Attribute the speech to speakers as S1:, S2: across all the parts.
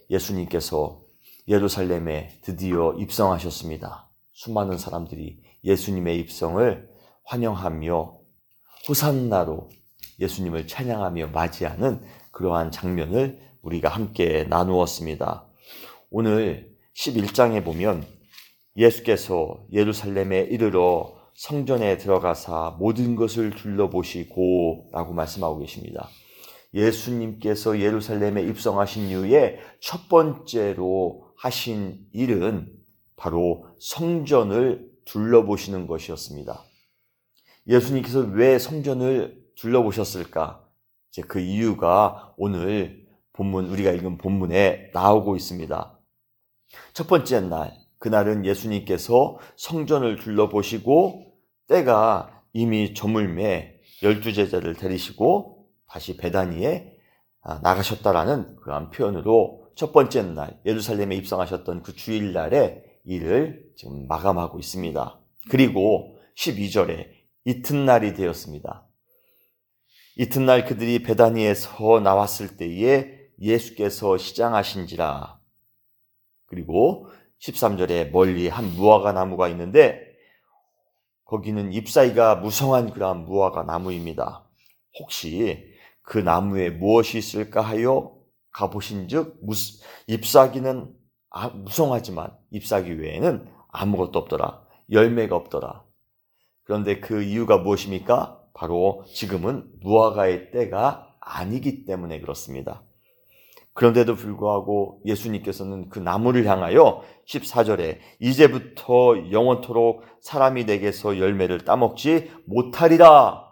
S1: 예수님께서 예루살렘에 드디어 입성하셨습니다. 수많은 사람들이 예수님의 입성을 환영하며 호산나로 예수님을 찬양하며 맞이하는 그러한 장면을 우리가 함께 나누었습니다. 오늘 11장에 보면 예수께서 예루살렘에 이르러 성전에 들어가사 모든 것을 둘러보시고 라고 말씀하고 계십니다. 예수님께서 예루살렘에 입성하신 이후에 첫 번째로 하신 일은 바로 성전을 둘러보시는 것이었습니다. 예수님께서 왜 성전을 둘러보셨을까? 이제 그 이유가 오늘 우리가 읽은 본문에 나오고 있습니다. 첫 번째 날, 그날은 예수님께서 성전을 둘러보시고 때가 이미 저물매 12제자를 데리시고 다시 베다니에 나가셨다라는 그런 표현으로 첫 번째 날, 예루살렘에 입성하셨던 그 주일날의 일을 지금 마감하고 있습니다. 그리고 12절에 이튿날이 되었습니다. 이튿날 그들이 베다니에서 나왔을 때에 예수께서 시장하신지라. 그리고 13절에 멀리 한 무화과 나무가 있는데 거기는 잎사귀가 무성한 그러한 무화과 나무입니다. 혹시 그 나무에 무엇이 있을까 하여 가보신즉 잎사귀는 무성하지만 잎사귀 외에는 아무것도 없더라. 열매가 없더라. 그런데 그 이유가 무엇입니까? 바로 지금은 무화과의 때가 아니기 때문에 그렇습니다. 그런데도 불구하고 예수님께서는 그 나무를 향하여 14절에 이제부터 영원토록 사람이 내게서 열매를 따먹지 못하리라.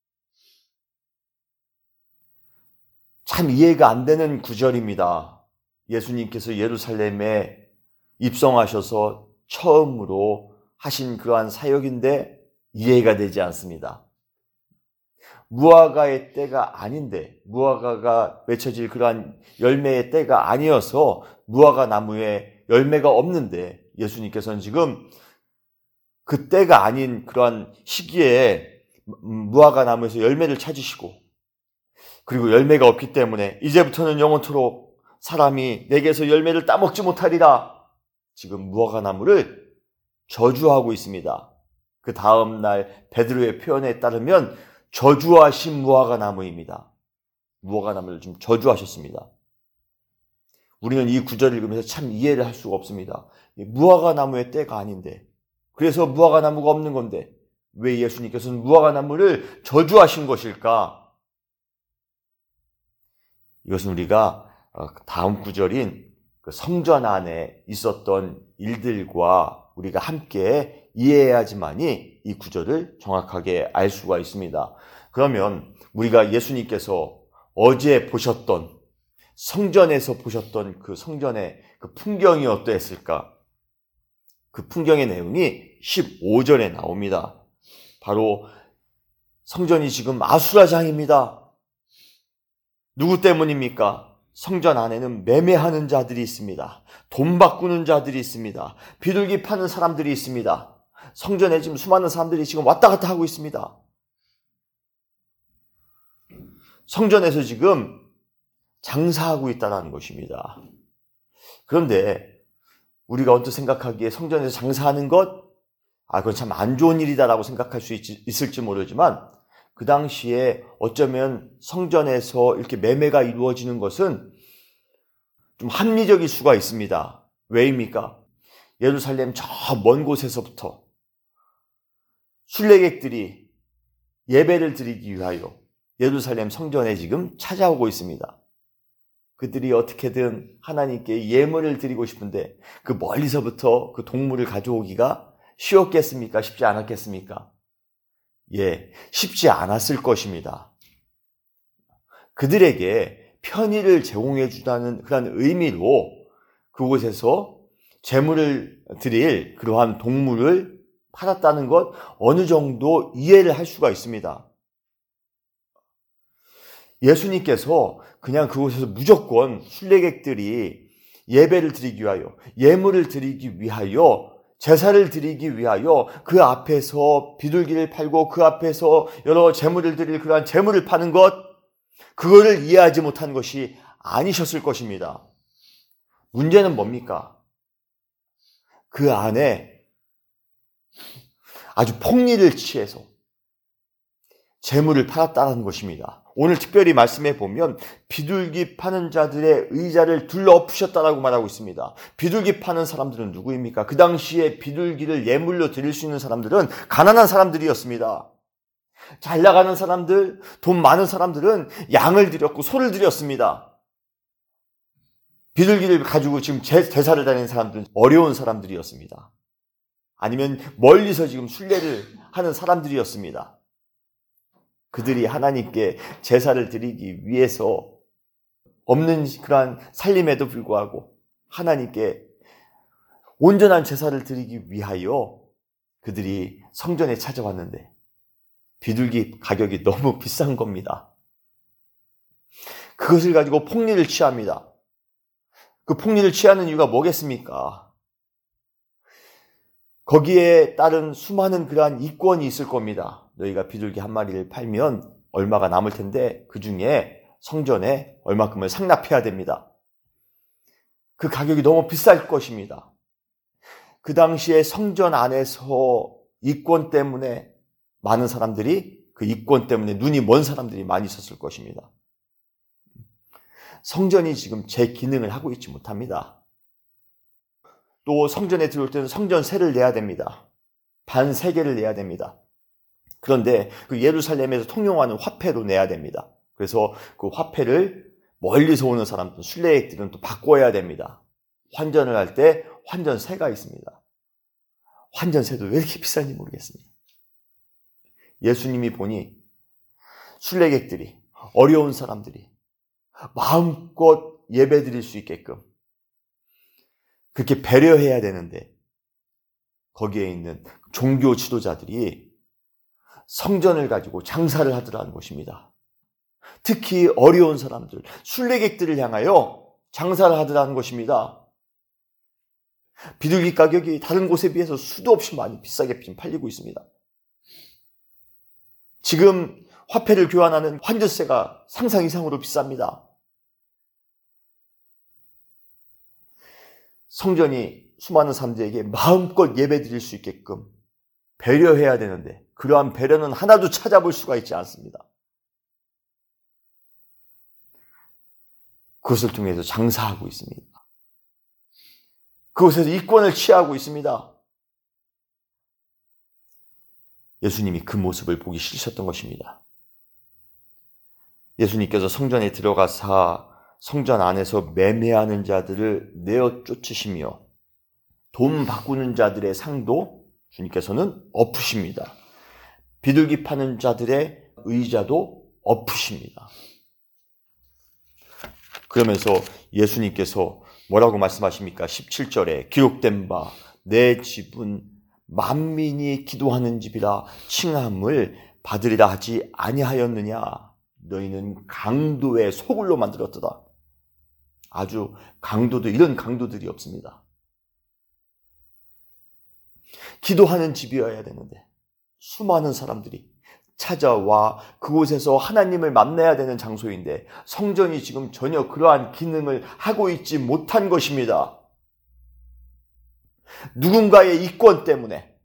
S1: 참 이해가 안 되는 구절입니다. 예수님께서 예루살렘에 입성하셔서 처음으로 하신 그러한 사역인데 이해가 되지 않습니다. 무화과의 때가 아닌데, 무화과가 맺혀질 그러한 열매의 때가 아니어서 무화과 나무에 열매가 없는데 예수님께서는 지금 그 때가 아닌 그러한 시기에 무화과 나무에서 열매를 찾으시고 그리고 열매가 없기 때문에 이제부터는 영원토록 사람이 내게서 열매를 따먹지 못하리라. 지금 무화과 나무를 저주하고 있습니다. 그 다음 날 베드로의 표현에 따르면 저주하신 무화과 나무입니다. 무화과 나무를 좀 저주하셨습니다. 우리는 이 구절을 읽으면서 참 이해를 할 수가 없습니다. 무화과 나무의 때가 아닌데, 그래서 무화과 나무가 없는 건데 왜 예수님께서는 무화과 나무를 저주하신 것일까? 이것은 우리가 다음 구절인 그 성전 안에 있었던 일들과 우리가 함께 이해해야지만이 이 구절을 정확하게 알 수가 있습니다. 그러면 우리가 예수님께서 어제 보셨던 성전에서 보셨던 그 성전의 그 풍경이 어떠했을까? 그 풍경의 내용이 15절에 나옵니다. 바로 성전이 지금 아수라장입니다. 누구 때문입니까? 성전 안에는 매매하는 자들이 있습니다. 돈 바꾸는 자들이 있습니다. 비둘기 파는 사람들이 있습니다. 성전에 지금 수많은 사람들이 지금 왔다 갔다 하고 있습니다. 성전에서 지금 장사하고 있다는 것입니다. 그런데 우리가 언뜻 생각하기에 성전에서 장사하는 것, 그건 참 안 좋은 일이다라고 생각할 수 있을지 모르지만 그 당시에 어쩌면 성전에서 이렇게 매매가 이루어지는 것은 좀 합리적일 수가 있습니다. 왜입니까? 예루살렘 저 먼 곳에서부터 순례객들이 예배를 드리기 위하여 예루살렘 성전에 지금 찾아오고 있습니다. 그들이 어떻게든 하나님께 예물을 드리고 싶은데 그 멀리서부터 그 동물을 가져오기가 쉬웠겠습니까? 쉽지 않았겠습니까? 쉽지 않았을 것입니다. 그들에게 편의를 제공해 주다는 그런 의미로 그곳에서 제물을 드릴 그러한 동물을 팔았다는 것 어느 정도 이해를 할 수가 있습니다. 예수님께서 그냥 그곳에서 무조건 순례객들이 예배를 드리기 위하여, 예물을 드리기 위하여, 제사를 드리기 위하여 그 앞에서 비둘기를 팔고 그 앞에서 여러 제물을 드릴 그러한 제물을 파는 것, 그거를 이해하지 못한 것이 아니셨을 것입니다. 문제는 뭡니까? 그 안에 아주 폭리를 취해서 재물을 팔았다는 것입니다. 오늘 특별히 말씀해 보면 비둘기 파는 자들의 의자를 둘러엎으셨다라고 말하고 있습니다. 비둘기 파는 사람들은 누구입니까? 그 당시에 비둘기를 예물로 드릴 수 있는 사람들은 가난한 사람들이었습니다. 잘 나가는 사람들, 돈 많은 사람들은 양을 드렸고 소를 드렸습니다. 비둘기를 가지고 지금 제사를 다니는 사람들은 어려운 사람들이었습니다. 아니면 멀리서 지금 순례를 하는 사람들이었습니다. 그들이 하나님께 제사를 드리기 위해서 없는 그러한 살림에도 불구하고 하나님께 온전한 제사를 드리기 위하여 그들이 성전에 찾아왔는데 비둘기 가격이 너무 비싼 겁니다. 그것을 가지고 폭리를 취합니다. 그 폭리를 취하는 이유가 뭐겠습니까? 거기에 따른 수많은 그러한 이권이 있을 겁니다. 너희가 비둘기 한 마리를 팔면 얼마가 남을 텐데 그 중에 성전에 얼마큼을 상납해야 됩니다. 그 가격이 너무 비쌀 것입니다. 그 당시에 성전 안에서 이권 때문에 많은 사람들이 그 이권 때문에 눈이 먼 사람들이 많이 있었을 것입니다. 성전이 지금 제 기능을 하고 있지 못합니다. 또 성전에 들어올 때는 성전세를 내야 됩니다. 반 세겔을 내야 됩니다. 그런데 그 예루살렘에서 통용하는 화폐로 내야 됩니다. 그래서 그 화폐를 멀리서 오는 사람들, 순례객들은 또 바꿔야 됩니다. 환전을 할 때 환전세가 있습니다. 환전세도 왜 이렇게 비싼지 모르겠습니다. 예수님이 보니 순례객들이, 어려운 사람들이 마음껏 예배드릴 수 있게끔 그렇게 배려해야 되는데 거기에 있는 종교 지도자들이 성전을 가지고 장사를 하더라는 것입니다. 특히 어려운 사람들, 순례객들을 향하여 장사를 하더라는 것입니다. 비둘기 가격이 다른 곳에 비해서 수도 없이 많이 비싸게 지금 팔리고 있습니다. 지금 화폐를 교환하는 환전세가 상상 이상으로 비쌉니다. 성전이 수많은 사람들에게 마음껏 예배드릴 수 있게끔 배려해야 되는데 그러한 배려는 하나도 찾아볼 수가 있지 않습니다. 그것을 통해서 장사하고 있습니다. 그것에서 이권을 취하고 있습니다. 예수님이 그 모습을 보기 싫으셨던 것입니다. 예수님께서 성전에 들어가사 성전 안에서 매매하는 자들을 내어 쫓으시며 돈 바꾸는 자들의 상도 주님께서는 엎으십니다. 비둘기 파는 자들의 의자도 엎으십니다. 그러면서 예수님께서 뭐라고 말씀하십니까? 17절에 기록된 바 내 집은 만민이 기도하는 집이라 칭함을 받으리라 하지 아니하였느냐? 너희는 강도의 소굴로 만들었도다. 아주 강도도 이런 강도들이 없습니다. 기도하는 집이어야 되는데 수많은 사람들이 찾아와 그곳에서 하나님을 만나야 되는 장소인데 성전이 지금 전혀 그러한 기능을 하고 있지 못한 것입니다. 누군가의 이권 때문에,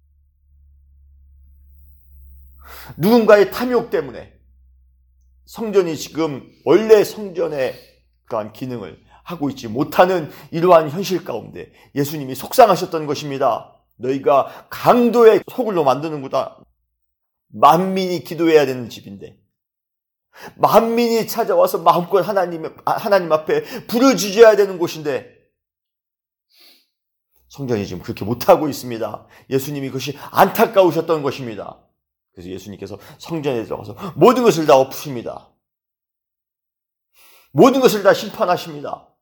S1: 누군가의 탐욕 때문에 성전이 지금 원래 성전의 그러한 기능을 하고 있지 못하는 이러한 현실 가운데 예수님이 속상하셨던 것입니다. 너희가 강도의 소굴로 만드는구나. 만민이 기도해야 되는 집인데 만민이 찾아와서 마음껏 하나님 앞에 부르짖어야 되는 곳인데 성전이 지금 그렇게 못하고 있습니다. 예수님이 그것이 안타까우셨던 것입니다. 그래서 예수님께서 성전에 들어가서 모든 것을 다 엎으십니다. 모든 것을 다 심판하십니다.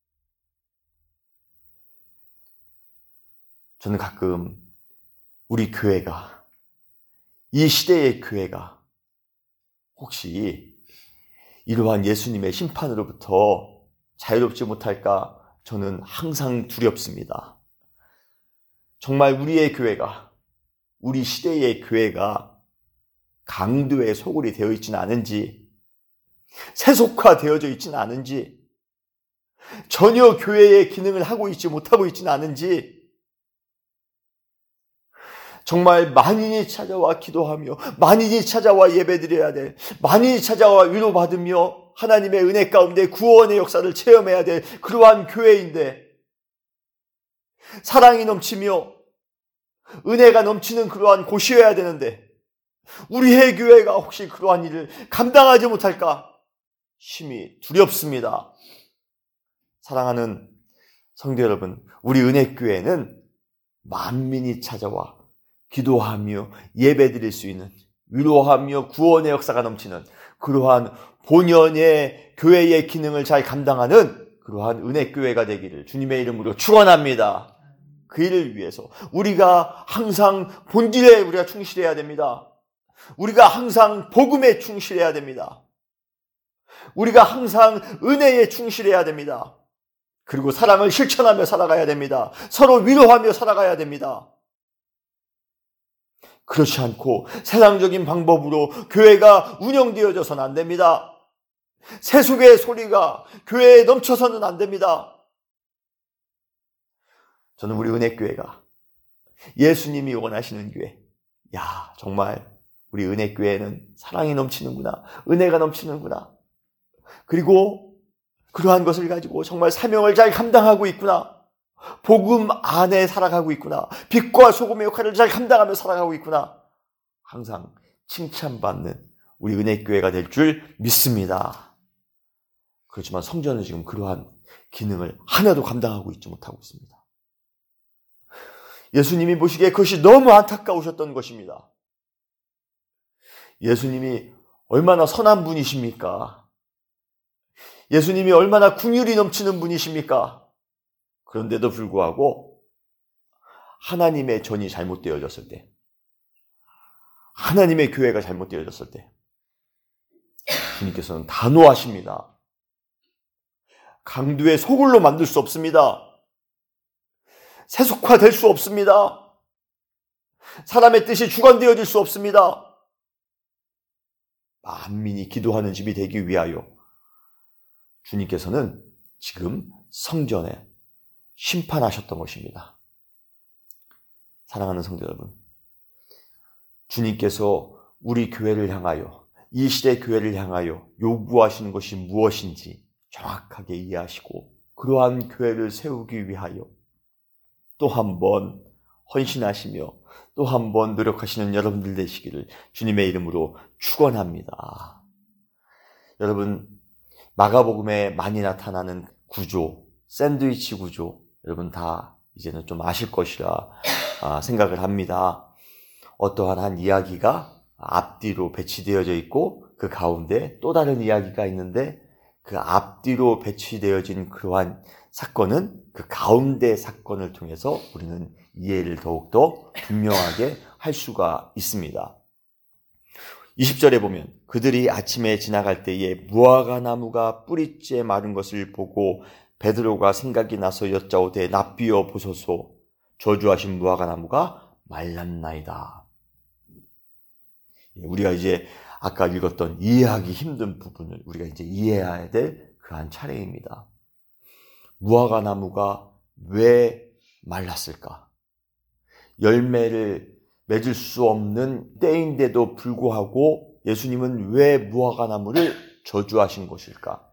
S1: 저는 가끔 우리 교회가, 이 시대의 교회가 혹시 이러한 예수님의 심판으로부터 자유롭지 못할까 저는 항상 두렵습니다. 정말 우리의 교회가, 우리 시대의 교회가 강도의 소굴이 되어 있지는 않은지, 세속화되어져 있지는 않은지, 전혀 교회의 기능을 하고 있지 못하고 있지는 않은지 정말 만인이 찾아와 기도하며 만인이 찾아와 예배드려야 될, 만인이 찾아와 위로받으며 하나님의 은혜 가운데 구원의 역사를 체험해야 될 그러한 교회인데, 사랑이 넘치며 은혜가 넘치는 그러한 곳이어야 되는데 우리의 교회가 혹시 그러한 일을 감당하지 못할까 심히 두렵습니다. 사랑하는 성도 여러분, 우리 은혜교회는 만민이 찾아와 기도하며 예배드릴 수 있는, 위로하며 구원의 역사가 넘치는 그러한 본연의 교회의 기능을 잘 감당하는 그러한 은혜교회가 되기를 주님의 이름으로 축원합니다. 그 일을 위해서 우리가 항상 본질에 우리가 충실해야 됩니다. 우리가 항상 복음에 충실해야 됩니다. 우리가 항상 은혜에 충실해야 됩니다. 그리고 사랑을 실천하며 살아가야 됩니다. 서로 위로하며 살아가야 됩니다. 그렇지 않고 세상적인 방법으로 교회가 운영되어져서는 안 됩니다. 세속의 소리가 교회에 넘쳐서는 안 됩니다. 저는 우리 은혜교회가 예수님이 원하시는 교회, 정말 우리 은혜교회는 사랑이 넘치는구나, 은혜가 넘치는구나, 그리고 그러한 것을 가지고 정말 사명을 잘 감당하고 있구나, 복음 안에 살아가고 있구나, 빛과 소금의 역할을 잘 감당하며 살아가고 있구나, 항상 칭찬받는 우리 은혜교회가 될 줄 믿습니다. 그렇지만 성전은 지금 그러한 기능을 하나도 감당하고 있지 못하고 있습니다. 예수님이 보시기에 그것이 너무 안타까우셨던 것입니다. 예수님이 얼마나 선한 분이십니까? 예수님이 얼마나 긍휼이 넘치는 분이십니까? 그런데도 불구하고 하나님의 전이 잘못되어졌을 때, 하나님의 교회가 잘못되어졌을 때 주님께서는 단호하십니다. 강도의 소굴로 만들 수 없습니다. 세속화될 수 없습니다. 사람의 뜻이 주관되어질 수 없습니다. 만민이 기도하는 집이 되기 위하여 주님께서는 지금 성전에 심판하셨던 것입니다. 사랑하는 성도 여러분, 주님께서 우리 교회를 향하여, 이 시대 교회를 향하여 요구하시는 것이 무엇인지 정확하게 이해하시고 그러한 교회를 세우기 위하여 또 한 번 헌신하시며 또 한 번 노력하시는 여러분들 되시기를 주님의 이름으로 축원합니다. 여러분, 마가복음에 많이 나타나는 구조, 샌드위치 구조, 여러분 다 이제는 좀 아실 것이라 생각을 합니다. 어떠한 한 이야기가 앞뒤로 배치되어져 있고 그 가운데 또 다른 이야기가 있는데 그 앞뒤로 배치되어진 그러한 사건은 그 가운데 사건을 통해서 우리는 이해를 더욱더 분명하게 할 수가 있습니다. 20절에 보면 그들이 아침에 지나갈 때에 무화과 나무가 뿌리째 마른 것을 보고 베드로가 생각이 나서 여짜오되 납비어 보소서, 저주하신 무화과 나무가 말랐나이다. 우리가 이제 아까 읽었던 이해하기 힘든 부분을 우리가 이제 이해해야 될 그한 차례입니다. 무화과 나무가 왜 말랐을까? 열매를 맺을 수 없는 때인데도 불구하고 예수님은 왜 무화과 나무를 저주하신 것일까?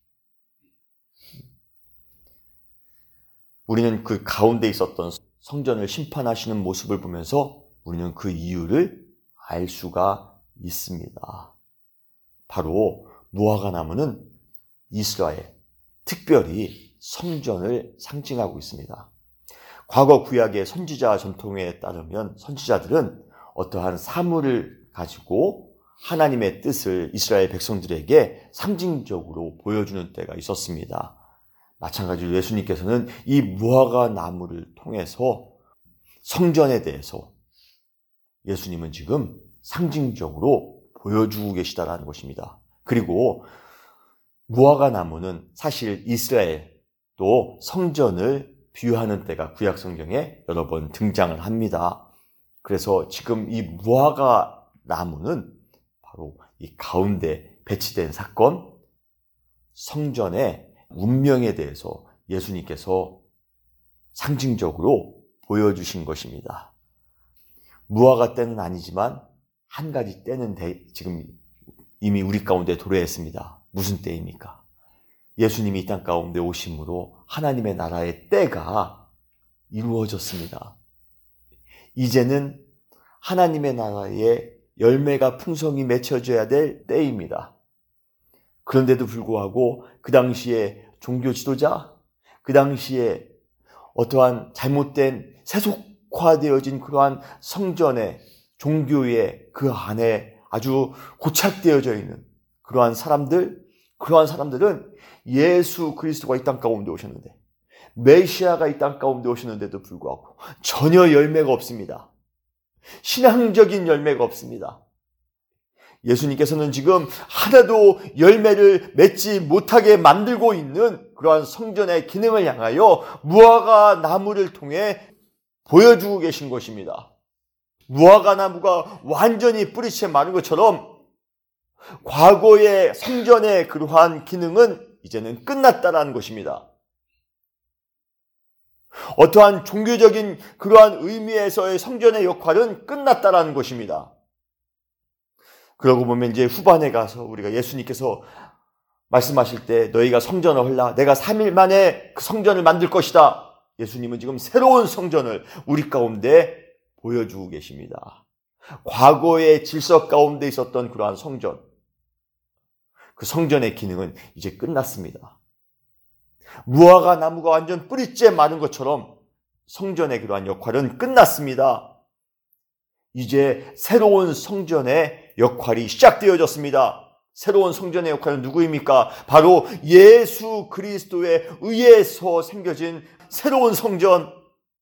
S1: 우리는 그 가운데 있었던 성전을 심판하시는 모습을 보면서 우리는 그 이유를 알 수가 있습니다. 바로 무화과 나무는 이스라엘, 특별히 성전을 상징하고 있습니다. 과거 구약의 선지자 전통에 따르면 선지자들은 어떠한 사물을 가지고 하나님의 뜻을 이스라엘 백성들에게 상징적으로 보여주는 때가 있었습니다. 마찬가지로 예수님께서는 이 무화과 나무를 통해서 성전에 대해서 예수님은 지금 상징적으로 보여주고 계시다라는 것입니다. 그리고 무화과 나무는 사실 이스라엘 또 성전을 비유하는 때가 구약 성경에 여러 번 등장을 합니다. 그래서 지금 이 무화과 나무는 바로 이 가운데 배치된 사건, 성전의 운명에 대해서 예수님께서 상징적으로 보여주신 것입니다. 무화과 때는 아니지만 한 가지 때는 지금 이미 우리 가운데 도래했습니다. 무슨 때입니까? 예수님이 이 땅 가운데 오심으로 하나님의 나라의 때가 이루어졌습니다. 이제는 하나님의 나라의 열매가 풍성히 맺혀져야 될 때입니다. 그런데도 불구하고 그 당시에 종교 지도자, 그 당시에 어떠한 잘못된 세속화되어진 그러한 성전의 종교의 그 안에 아주 고착되어져 있는 그러한 사람들은 예수 그리스도가 이 땅 가운데 오셨는데, 메시아가 이 땅 가운데 오셨는데도 불구하고 전혀 열매가 없습니다. 신앙적인 열매가 없습니다. 예수님께서는 지금 하나도 열매를 맺지 못하게 만들고 있는 그러한 성전의 기능을 향하여 무화과 나무를 통해 보여주고 계신 것입니다. 무화과 나무가 완전히 뿌리채 마른 것처럼 과거의 성전의 그러한 기능은 이제는 끝났다라는 것입니다. 어떠한 종교적인 그러한 의미에서의 성전의 역할은 끝났다라는 것입니다. 그러고 보면 이제 후반에 가서 우리가 예수님께서 말씀하실 때 너희가 성전을 헐라 내가 3일 만에 그 성전을 만들 것이다. 예수님은 지금 새로운 성전을 우리 가운데 보여주고 계십니다. 과거의 질서 가운데 있었던 그러한 성전, 그 성전의 기능은 이제 끝났습니다. 무화과 나무가 완전 뿌리째 마른 것처럼 성전의 그러한 역할은 끝났습니다. 이제 새로운 성전의 역할이 시작되어졌습니다. 새로운 성전의 역할은 누구입니까? 바로 예수 그리스도에 의해서 생겨진 새로운 성전.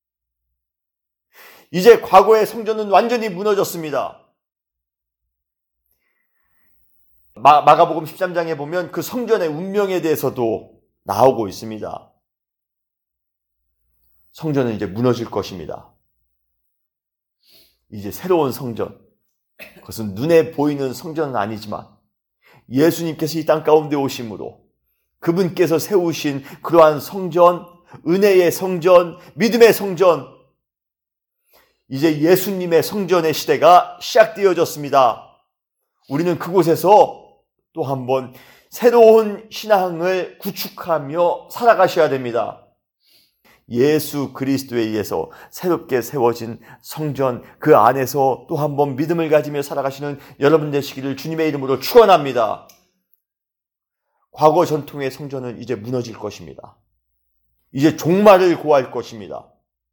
S1: 이제 과거의 성전은 완전히 무너졌습니다. 마가복음 13장에 보면 그 성전의 운명에 대해서도 나오고 있습니다. 성전은 이제 무너질 것입니다. 이제 새로운 성전, 그것은 눈에 보이는 성전은 아니지만 예수님께서 이 땅 가운데 오심으로 그분께서 세우신 그러한 성전, 은혜의 성전, 믿음의 성전, 이제 예수님의 성전의 시대가 시작되어졌습니다. 우리는 그곳에서 또 한번 새로운 신앙을 구축하며 살아가셔야 됩니다. 예수 그리스도에 의해서 새롭게 세워진 성전, 그 안에서 또 한번 믿음을 가지며 살아가시는 여러분 되시기를 주님의 이름으로 축원합니다. 과거 전통의 성전은 이제 무너질 것입니다. 이제 종말을 고할 것입니다.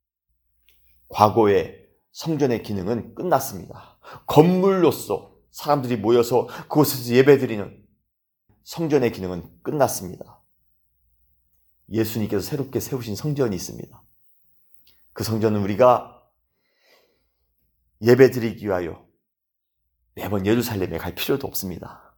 S1: 과거의 성전의 기능은 끝났습니다. 건물로서 사람들이 모여서 그곳에서 예배드리는 성전의 기능은 끝났습니다. 예수님께서 새롭게 세우신 성전이 있습니다. 그 성전은 우리가 예배드리기 위하여 매번 예루살렘에 갈 필요도 없습니다.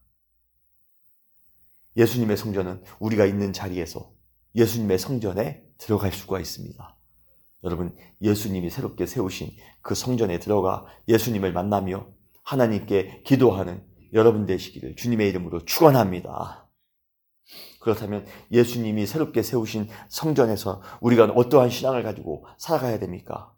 S1: 예수님의 성전은 우리가 있는 자리에서 예수님의 성전에 들어갈 수가 있습니다. 여러분, 예수님이 새롭게 세우신 그 성전에 들어가 예수님을 만나며 하나님께 기도하는 여러분 되시기를 주님의 이름으로 축원합니다. 그렇다면 예수님이 새롭게 세우신 성전에서 우리가 어떠한 신앙을 가지고 살아가야 됩니까?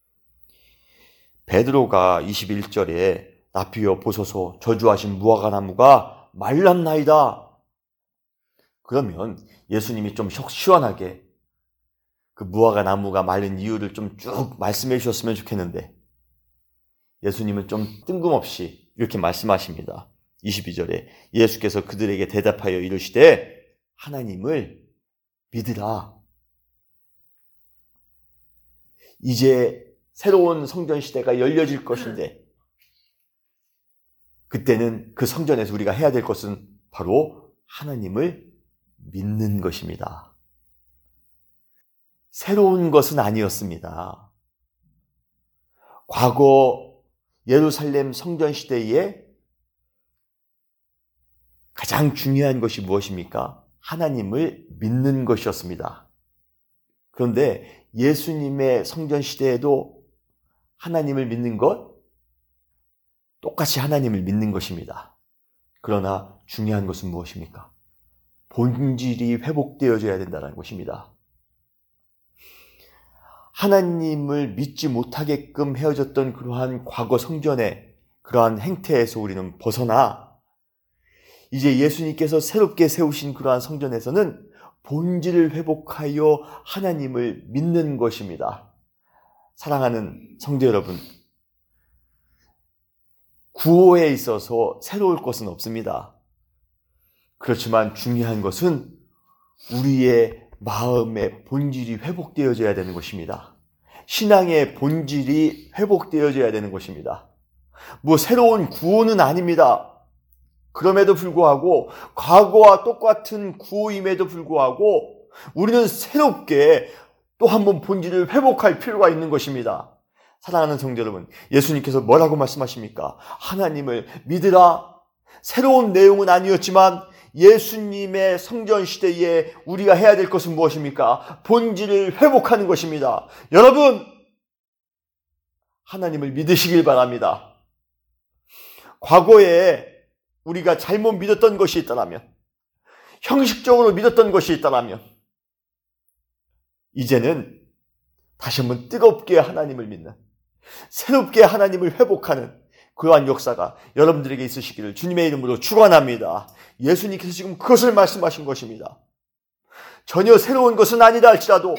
S1: 베드로가 21절에 나피여 보소서 저주하신 무화과 나무가 말랐나이다. 그러면 예수님이 좀 시원하게 그 무화과 나무가 말린 이유를 좀 쭉 말씀해 주셨으면 좋겠는데 예수님은 좀 뜬금없이 이렇게 말씀하십니다. 22절에 예수께서 그들에게 대답하여 이르시되 하나님을 믿으라. 이제 새로운 성전 시대가 열려질 것인데 그때는 그 성전에서 우리가 해야 될 것은 바로 하나님을 믿는 것입니다. 새로운 것은 아니었습니다. 과거 예루살렘 성전 시대에 가장 중요한 것이 무엇입니까? 하나님을 믿는 것이었습니다. 그런데 예수님의 성전 시대에도 하나님을 믿는 것, 똑같이 하나님을 믿는 것입니다. 그러나 중요한 것은 무엇입니까? 본질이 회복되어져야 된다는 것입니다. 하나님을 믿지 못하게끔 헤어졌던 그러한 과거 성전의 그러한 행태에서 우리는 벗어나 이제 예수님께서 새롭게 세우신 그러한 성전에서는 본질을 회복하여 하나님을 믿는 것입니다. 사랑하는 성도 여러분, 구호에 있어서 새로울 것은 없습니다. 그렇지만 중요한 것은 우리의 마음의 본질이 회복되어져야 되는 것입니다. 신앙의 본질이 회복되어져야 되는 것입니다. 새로운 구호는 아닙니다. 그럼에도 불구하고 과거와 똑같은 구호임에도 불구하고 우리는 새롭게 또 한 번 본질을 회복할 필요가 있는 것입니다. 사랑하는 성도 여러분, 예수님께서 뭐라고 말씀하십니까? 하나님을 믿으라. 새로운 내용은 아니었지만 예수님의 성전 시대에 우리가 해야 될 것은 무엇입니까? 본질을 회복하는 것입니다. 여러분, 하나님을 믿으시길 바랍니다. 과거에 우리가 잘못 믿었던 것이 있다면, 형식적으로 믿었던 것이 있다면, 이제는 다시 한번 뜨겁게 하나님을 믿는, 새롭게 하나님을 회복하는 그러한 역사가 여러분들에게 있으시기를 주님의 이름으로 축원합니다. 예수님께서 지금 그것을 말씀하신 것입니다. 전혀 새로운 것은 아니다 할지라도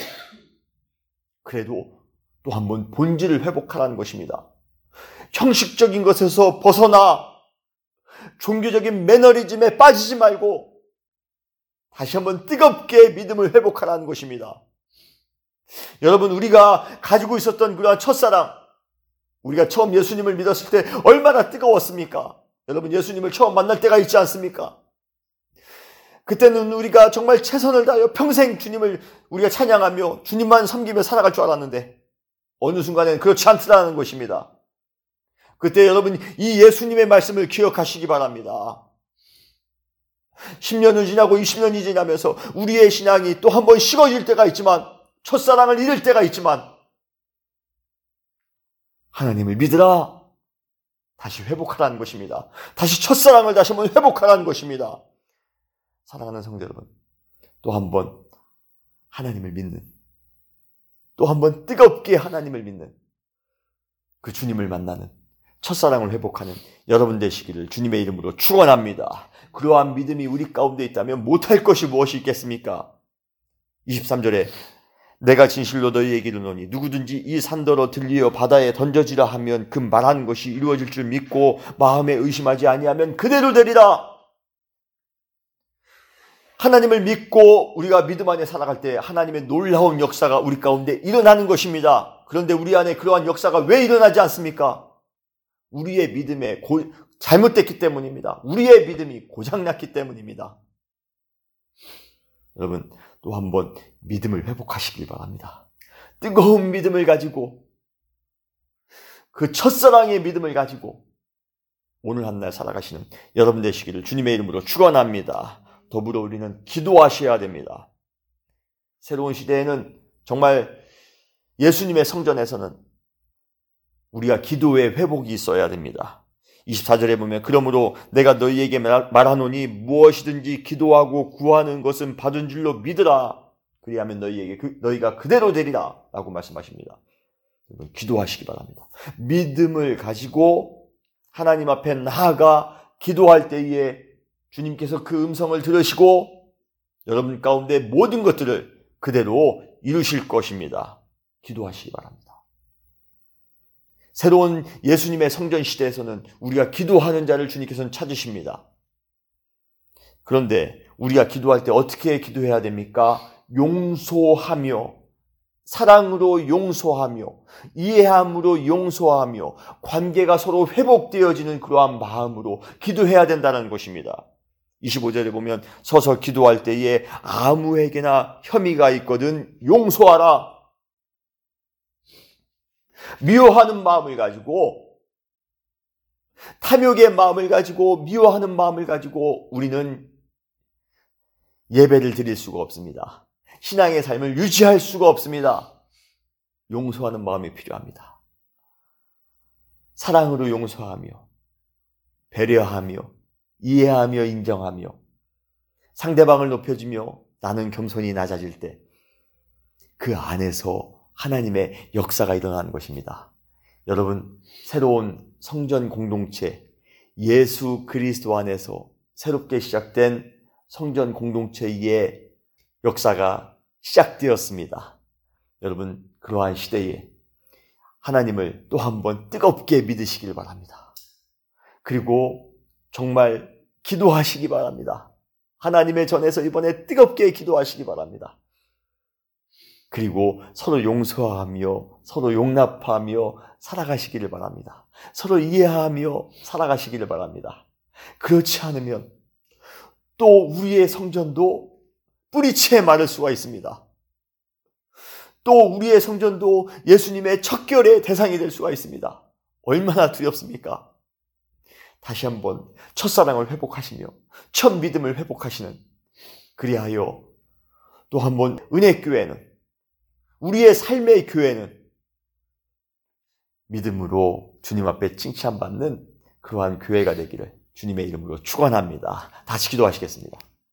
S1: 그래도 또 한번 본질을 회복하라는 것입니다. 형식적인 것에서 벗어나 종교적인 매너리즘에 빠지지 말고 다시 한번 뜨겁게 믿음을 회복하라는 것입니다. 여러분, 우리가 가지고 있었던 그러한 첫사랑, 우리가 처음 예수님을 믿었을 때 얼마나 뜨거웠습니까? 여러분, 예수님을 처음 만날 때가 있지 않습니까? 그때는 우리가 정말 최선을 다하여 평생 주님을 우리가 찬양하며 주님만 섬기며 살아갈 줄 알았는데 어느 순간에는 그렇지 않더라는 것입니다. 그때 여러분, 이 예수님의 말씀을 기억하시기 바랍니다. 10년이 지나고 20년이 지나면서 우리의 신앙이 또 한 번 식어질 때가 있지만, 첫사랑을 잃을 때가 있지만, 하나님을 믿으라. 다시 회복하라는 것입니다. 다시 첫사랑을 다시 한번 회복하라는 것입니다. 사랑하는 성도 여러분, 또 한 번 하나님을 믿는, 또 한 번 뜨겁게 하나님을 믿는, 그 주님을 만나는, 첫사랑을 회복하는 여러분 되시기를 주님의 이름으로 축원합니다. 그러한 믿음이 우리 가운데 있다면 못할 것이 무엇이 있겠습니까? 23절에 내가 진실로 너희에게 이르노니 누구든지 이 산더러 들리어 바다에 던져지라 하면 그 말한 것이 이루어질 줄 믿고 마음에 의심하지 아니하면 그대로 되리라. 하나님을 믿고 우리가 믿음 안에 살아갈 때 하나님의 놀라운 역사가 우리 가운데 일어나는 것입니다. 그런데 우리 안에 그러한 역사가 왜 일어나지 않습니까? 우리의 믿음에 잘못됐기 때문입니다. 우리의 믿음이 고장났기 때문입니다. 여러분, 또 한 번 믿음을 회복하시길 바랍니다. 뜨거운 믿음을 가지고, 그 첫사랑의 믿음을 가지고 오늘 한 날 살아가시는 여러분 되시기를 주님의 이름으로 축원합니다. 더불어 우리는 기도하셔야 됩니다. 새로운 시대에는 정말 예수님의 성전에서는 우리가 기도의 회복이 있어야 됩니다. 24절에 보면 그러므로 내가 너희에게 말하노니 무엇이든지 기도하고 구하는 것은 받은 줄로 믿으라. 그리하면 너희가 그대로 되리라 라고 말씀하십니다. 기도하시기 바랍니다. 믿음을 가지고 하나님 앞에 나아가 기도할 때에 주님께서 그 음성을 들으시고 여러분 가운데 모든 것들을 그대로 이루실 것입니다. 기도하시기 바랍니다. 새로운 예수님의 성전 시대에서는 우리가 기도하는 자를 주님께서는 찾으십니다. 그런데 우리가 기도할 때 어떻게 기도해야 됩니까? 용서하며, 사랑으로 용서하며, 이해함으로 용서하며, 관계가 서로 회복되어지는 그러한 마음으로 기도해야 된다는 것입니다. 25절에 보면 서서 기도할 때에 아무에게나 혐의가 있거든 용서하라. 미워하는 마음을 가지고, 탐욕의 마음을 가지고, 미워하는 마음을 가지고 우리는 예배를 드릴 수가 없습니다. 신앙의 삶을 유지할 수가 없습니다. 용서하는 마음이 필요합니다. 사랑으로 용서하며, 배려하며, 이해하며, 인정하며, 상대방을 높여주며 나는 겸손히 낮아질 때 그 안에서 하나님의 역사가 일어나는 것입니다. 여러분, 새로운 성전 공동체, 예수 그리스도 안에서 새롭게 시작된 성전 공동체의 역사가 시작되었습니다. 여러분, 그러한 시대에 하나님을 또 한 번 뜨겁게 믿으시길 바랍니다. 그리고 정말 기도하시기 바랍니다. 하나님의 전에서 이번에 뜨겁게 기도하시기 바랍니다. 그리고 서로 용서하며 서로 용납하며 살아가시기를 바랍니다. 서로 이해하며 살아가시기를 바랍니다. 그렇지 않으면 또 우리의 성전도 뿌리채 마를 수가 있습니다. 또 우리의 성전도 예수님의 척결의 대상이 될 수가 있습니다. 얼마나 두렵습니까? 다시 한번 첫사랑을 회복하시며 첫 믿음을 회복하시는, 그리하여 또 한번 은혜교회는, 우리의 삶의 교회는 믿음으로 주님 앞에 칭찬받는 그러한 교회가 되기를 주님의 이름으로 축원합니다. 다시 기도하시겠습니다.